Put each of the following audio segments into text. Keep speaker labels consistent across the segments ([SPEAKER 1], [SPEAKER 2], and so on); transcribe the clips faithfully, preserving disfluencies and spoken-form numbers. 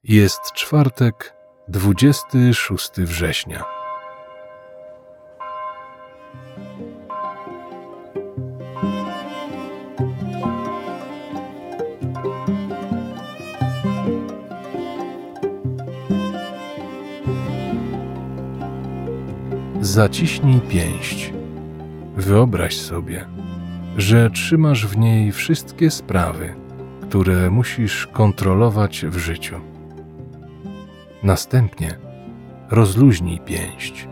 [SPEAKER 1] Jest czwartek, dwudziestego szóstego września. Zaciśnij pięść. Wyobraź sobie, że trzymasz w niej wszystkie sprawy, które musisz kontrolować w życiu. Następnie rozluźnij pięść.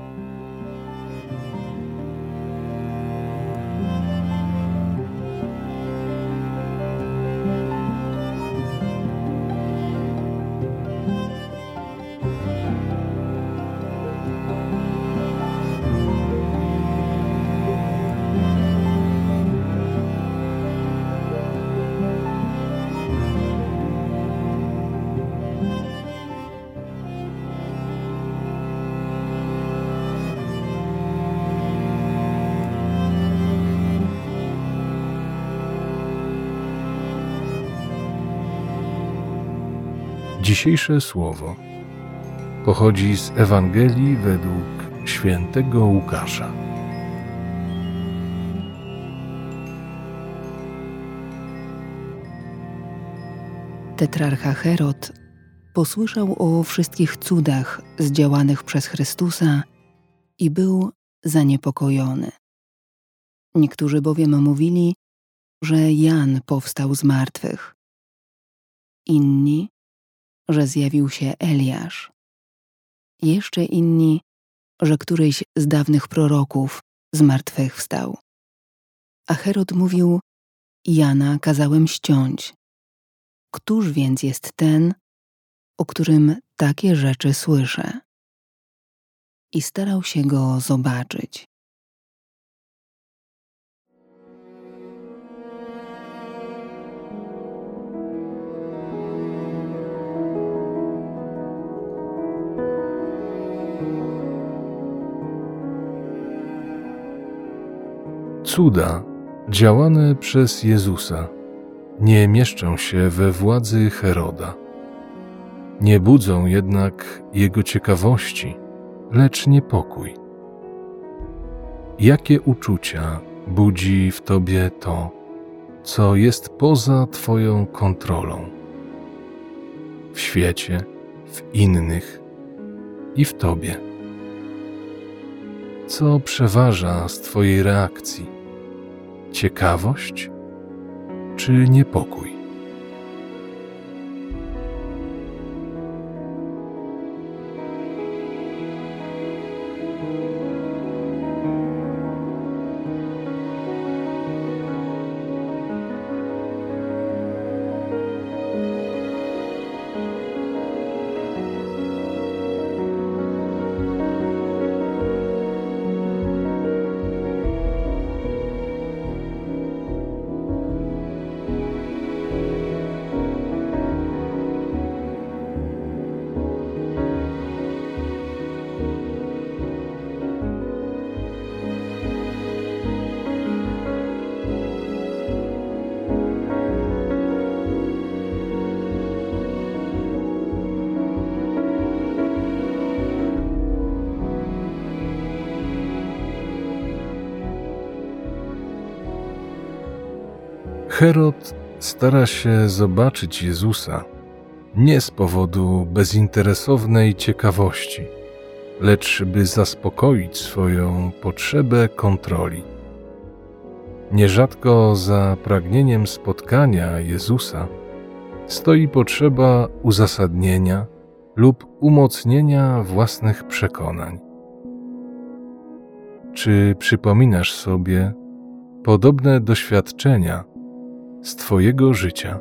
[SPEAKER 1] Dzisiejsze słowo pochodzi z Ewangelii według świętego Łukasza.
[SPEAKER 2] Tetrarcha Herod posłyszał o wszystkich cudach zdziałanych przez Chrystusa i był zaniepokojony. Niektórzy bowiem mówili, że Jan powstał z martwych. Inni, że zjawił się Eliasz. Jeszcze inni, że któryś z dawnych proroków zmartwychwstał. A Herod mówił: Jana kazałem ściąć. Któż więc jest ten, o którym takie rzeczy słyszę? I starał się go zobaczyć.
[SPEAKER 1] Cuda działane przez Jezusa nie mieszczą się we władzy Heroda. Nie budzą jednak jego ciekawości, lecz niepokój. Jakie uczucia budzi w tobie to, co jest poza twoją kontrolą? W świecie, w innych i w tobie. Co przeważa z twojej reakcji? Ciekawość czy niepokój? Herod stara się zobaczyć Jezusa nie z powodu bezinteresownej ciekawości, lecz by zaspokoić swoją potrzebę kontroli. Nierzadko za pragnieniem spotkania Jezusa stoi potrzeba uzasadnienia lub umocnienia własnych przekonań. Czy przypominasz sobie podobne doświadczenia z twojego życia?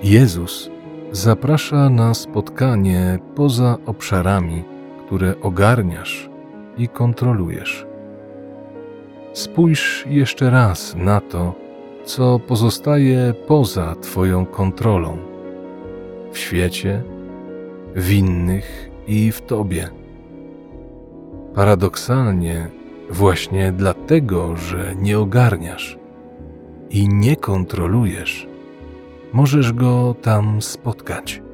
[SPEAKER 1] Jezus zaprasza na spotkanie poza obszarami, które ogarniasz i kontrolujesz. Spójrz jeszcze raz na to, co pozostaje poza Twoją kontrolą w świecie, w innych i w Tobie. Paradoksalnie, właśnie dlatego, że nie ogarniasz i nie kontrolujesz, możesz go tam spotkać.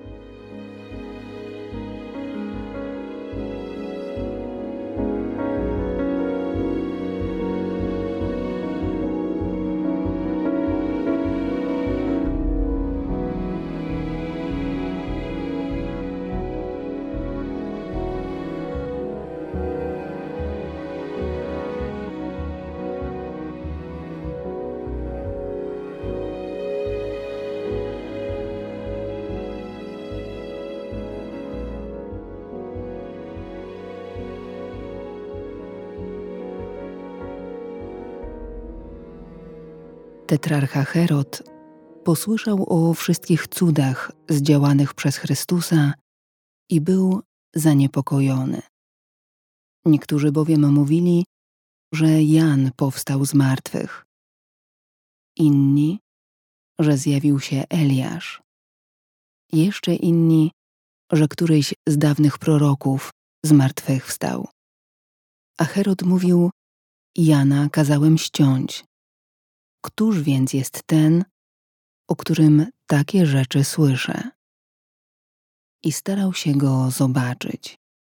[SPEAKER 2] Tetrarcha Herod posłyszał o wszystkich cudach zdziałanych przez Chrystusa i był zaniepokojony. Niektórzy bowiem mówili, że Jan powstał z martwych, inni, że zjawił się Eliasz, jeszcze inni, że któryś z dawnych proroków zmartwychwstał. A Herod mówił: Jana kazałem ściąć. Któż więc jest ten, o którym takie rzeczy słyszę? I starał się go zobaczyć.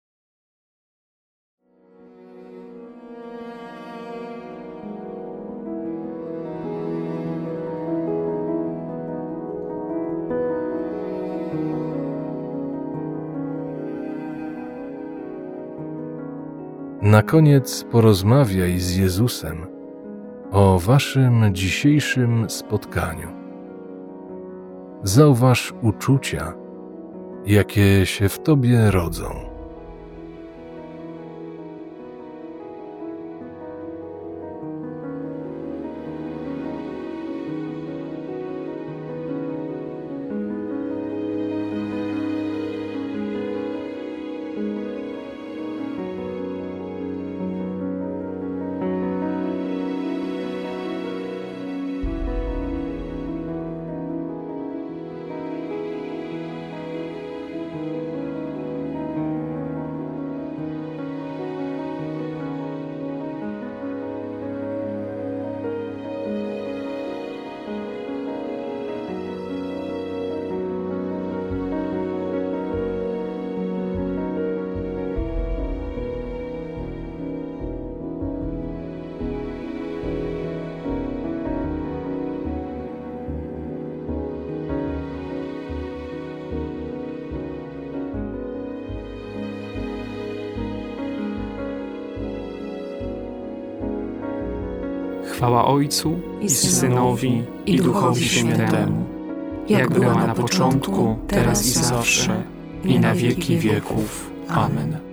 [SPEAKER 1] Na koniec porozmawiaj z Jezusem o waszym dzisiejszym spotkaniu. Zauważ uczucia, jakie się w tobie rodzą.
[SPEAKER 3] Chwała Ojcu i Synowi, i Duchowi Świętemu, jak była na początku, teraz i zawsze, i na wieki wieków. Amen.